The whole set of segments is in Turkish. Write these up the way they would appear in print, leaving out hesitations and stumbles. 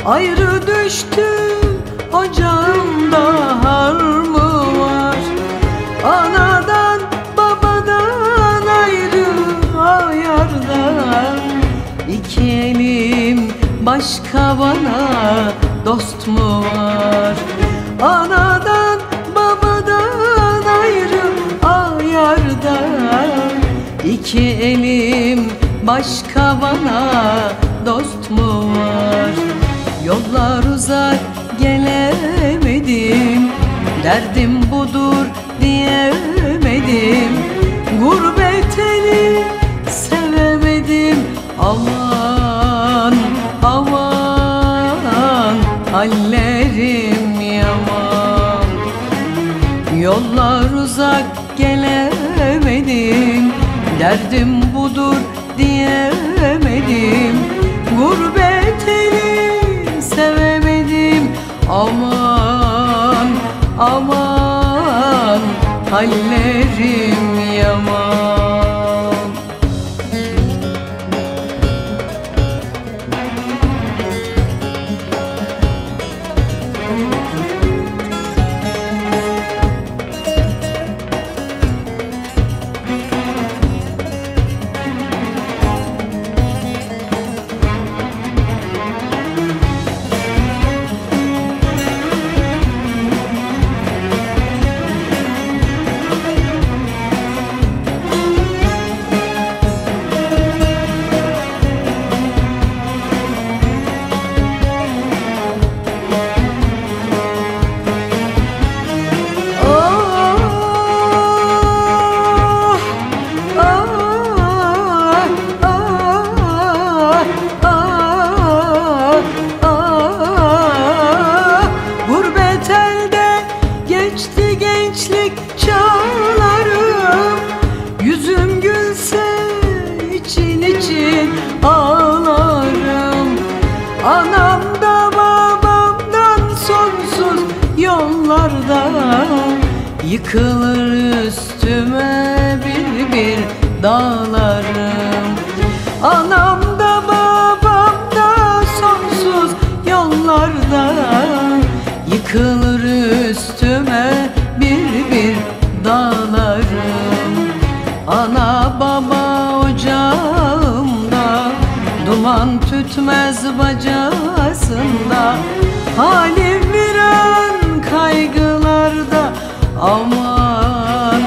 Ayrı düştü ocağımda har mı var? Anadan babadan ayrı ayardan, İki elim başka bana dost mu var? Anadan babadan ayrı ayardan, İki elim başka bana dost mu var? Yollar uzak gelemedim, derdim budur diyemedim. Gurbet eli sevemedim, aman aman hallerim yaman. Yollar uzak gelemedim, derdim budur diyemedim. Gurbet eli sevemedim, aman aman hallerim yaman. Gençlik çağlarım, yüzüm gülse için için ağlarım. Anamda babamdan sonsuz yollarda, yıkılır üstüme bir bir dağlarım. Anamda babamda sonsuz yollarda, yıkılır üstüme bir bir dağlarım. Ana baba ocağımda, duman tütmez bacasında. Halim viran kaygılarda, aman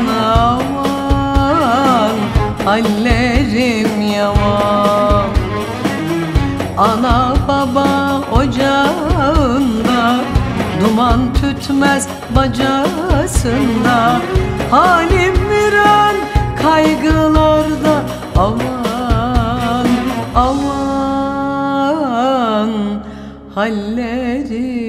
aman hallerim yaman. Ana baba ocağında, duman tütmez bacasında. Halim viran kaygılarda, aman aman hallerim